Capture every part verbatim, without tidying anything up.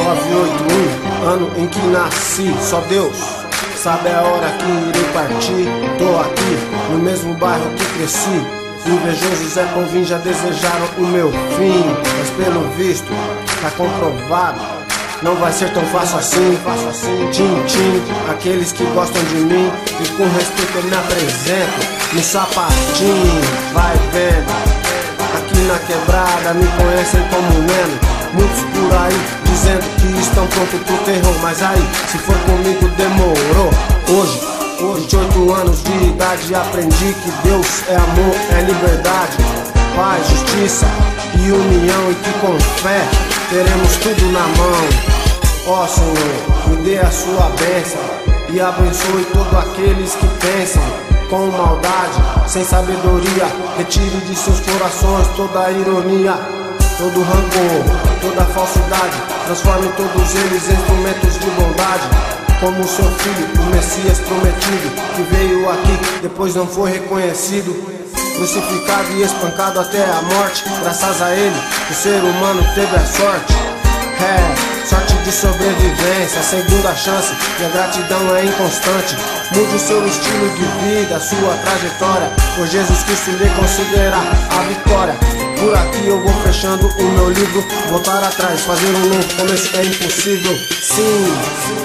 nove oito um, ano em que nasci. Só Deus sabe a hora que irei partir. Tô aqui, no mesmo bairro que cresci. Invejosos Zé Povim já desejaram o meu fim, mas pelo visto, tá comprovado, não vai ser tão fácil assim. Tchim, tchim, aqueles que gostam de mim e com respeito eu me apresento no sapatinho. Vai vendo, aqui na quebrada me conhecem como Neno. Muitos por aí dizendo que estão prontos pro terror, mas aí, se for comigo demorou. Hoje, vinte e oito anos de idade, aprendi que Deus é amor, é liberdade, paz, justiça e união, e que com fé teremos tudo na mão. Ó Senhor, me dê a sua bênção e abençoe todos aqueles que pensam com maldade, sem sabedoria. Retire de seus corações toda a ironia, todo rancor, toda a falsidade. Transforme todos eles em instrumentos de bondade, como o seu filho, o Messias prometido, que veio aqui, depois não foi reconhecido, crucificado e espancado até a morte. Graças a ele, o ser humano teve a sorte. É, sorte de sobrevivência, segunda chance, e a gratidão é inconstante. Mude o seu estilo de vida, sua trajetória, por Jesus Cristo lhe considerar a vitória. Por aqui eu vou fechando o meu livro, voltar atrás, fazer um novo começo é impossível. Sim,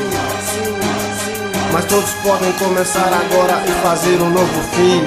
mas todos podem começar agora e fazer um novo fim.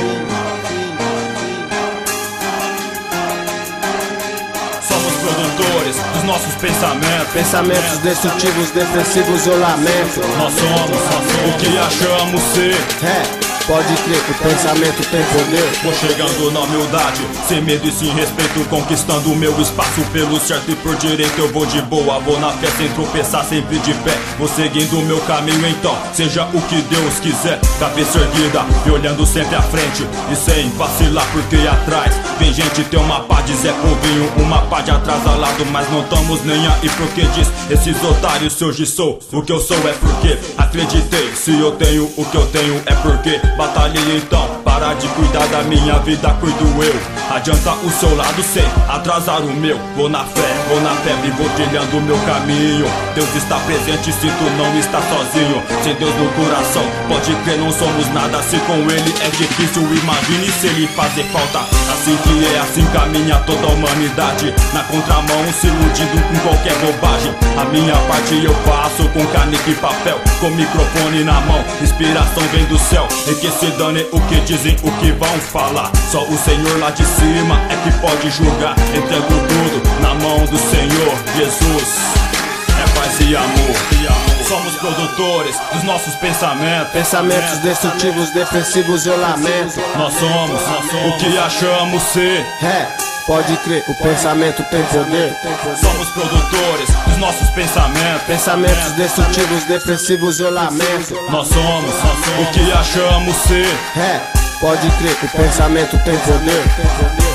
Somos produtores dos nossos pensamentos, Pensamentos destrutivos, depressivos, eu lamento. Nós somos, nós somos o que achamos ser. É, pode crer que o pensamento tem poder. Vou chegando na humildade, sem medo e sem respeito, conquistando o meu espaço pelo certo e por direito. Eu vou de boa, vou na fé sem tropeçar, sempre de pé. Vou seguindo o meu caminho então, seja o que Deus quiser. Cabeça erguida e olhando sempre à frente, e sem vacilar porque atrás vem gente, tem uma pá de Zé Povinho, uma pá de atrasalado, mas não tamo nem aí porque diz esses otários. Se hoje sou o que eu sou é porque acreditei. Se eu tenho o que eu tenho é porque batalhei. Então, para de cuidar da minha vida, cuido eu. Adianta o seu lado sem atrasar o meu. Vou na fé, vou na fé e vou trilhando o meu caminho. Deus está presente se tu não está sozinho. Sem Deus no coração, pode crer, não somos nada. Se com ele é difícil, imagine se ele fazer falta. Assim que é, assim caminha toda a humanidade, na contramão, se iludindo com qualquer bobagem. A minha parte eu faço com caneta e papel, com microfone na mão. Inspiração vem do céu, e que se dane o que dizem, o que vão falar. Só o Senhor lá de cima é que pode julgar. Entrego tudo na mão do Senhor Jesus. É paz e amor. Somos produtores dos nossos pensamentos. Pensamentos destrutivos, depressivos, eu lamento. Nós somos, nós somos o que achamos ser. É, pode crer, o pensamento tem poder. Somos produtores dos nossos pensamentos. Pensamentos destrutivos, depressivos, eu lamento. Nós somos, nós somos o que achamos ser. É, pode crer, o pensamento tem poder.